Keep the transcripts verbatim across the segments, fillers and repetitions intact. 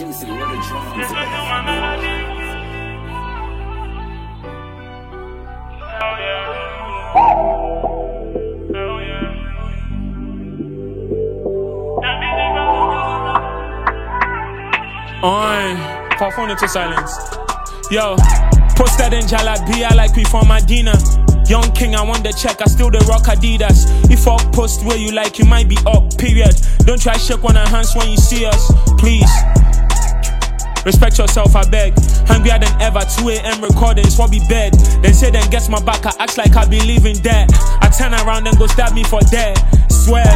Juicy with the drums. On, pop phone into silence. Yo, posted in Jalabia like we from Medina. Young king, I want the check, I still the rock Adidas. If I post where you like, you might be up, period. Don't try shake one of hands when you see us, please. Respect yourself, I beg. Hungrier than ever, two A M recording, swabby bed. Then say then gets my back, I act like I believe in that. I turn around and go stab me for that. Swear.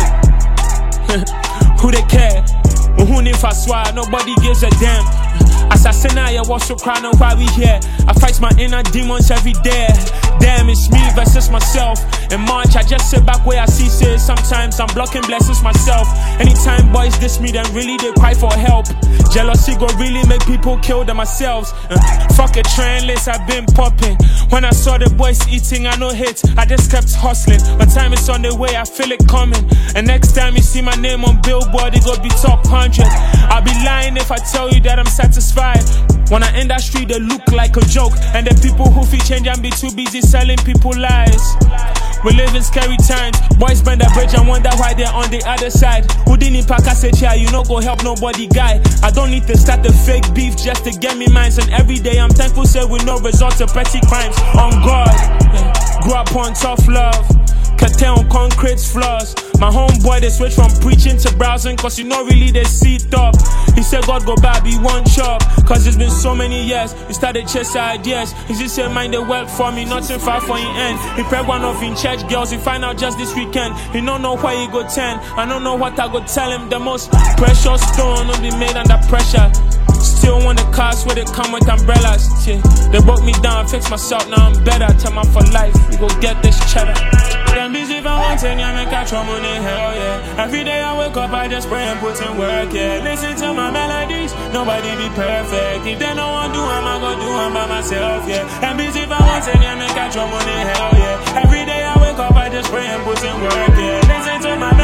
Who they care? Who if I swear, nobody gives a damn. Assassin, I was so crying why we here. I fight my inner demons every day. Damn, it's me versus myself. In March, I just sit back where I see say sometimes I'm blocking blessings myself. Anytime boys diss me, then really they cry for help. Jealousy go really make people kill themselves. Uh, fuck a trend list, I've been popping. When I saw the boys eating, I no hate. I just kept hustling. But time is on the way, I feel it coming. And next time you see my name on Billboard, it go be top one hundred. I'll be lying if I tell you that I'm satisfied. When I end that street, they look like a joke. And the people who feel change and be too busy selling people lies. We live in scary times. Boys bend the bridge and wonder why they're on the other side. Who didn't pack a chair, you know go help nobody guy. I don't need to start the fake beef just to get me mines. And every day I'm thankful say with no result to petty crimes. On God, yeah. Grew up on tough love. Cartel on concrete's flaws. My homeboy they switch from preaching to browsing, cause you know really they see top. He said God go back be one chop, cause it's been so many years. He started chasing ideas. He just said mind the work for me, nothing far for him end. He prayed one of in church girls, he find out just this weekend. He don't know where he go ten. I don't know what I go tell him. The most precious stone will be made under pressure. Still want the cars where they come with umbrellas. Yeah. They broke me down, fix myself, now I'm better. Tell my for life, we go get this cheddar. I'm busy if I want ten, yeah, make I trouble in hell, yeah. Every day I wake up, I just pray and put in work, yeah. Listen to my melodies, nobody be perfect. If they don't want to do, I'm gonna do them by myself, yeah. I'm busy if I want ten, yeah, make I trouble in hell, yeah. Every day I wake up, I just pray and put in work, yeah. Listen to my